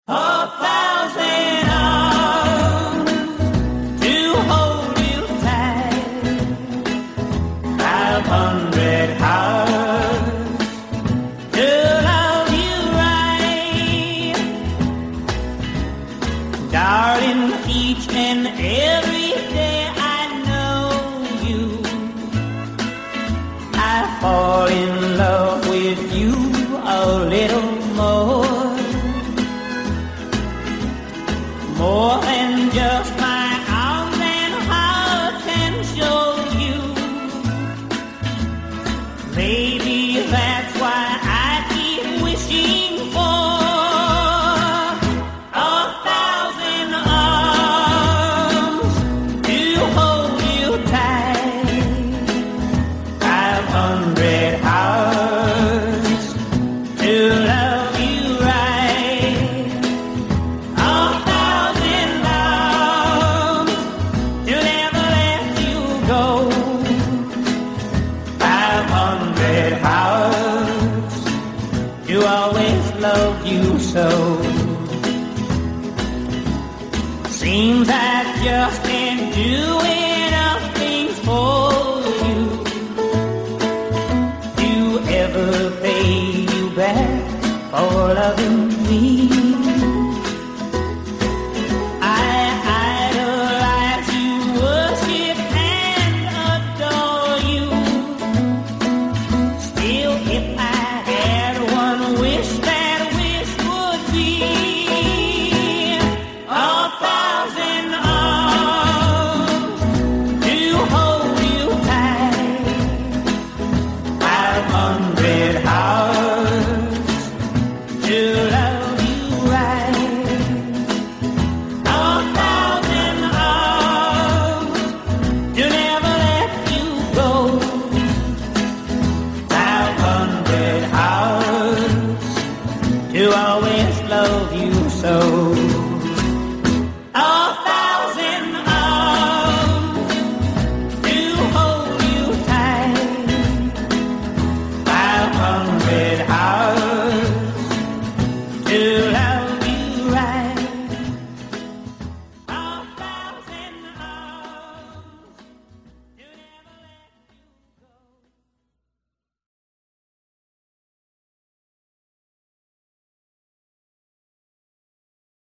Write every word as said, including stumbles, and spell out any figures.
A thousand arms to hold you tight, five hundred hearts to love you right, darling. Each and every day I know you, I fall in love with you a little more. More than just my arms and heart can show you. Maybe that's why I keep wishing for a thousand arms to hold you tight, five hundred hearts to love you right. You always loved you so. Seems I just can't do enough things for you. Do ever pay you back for loving me?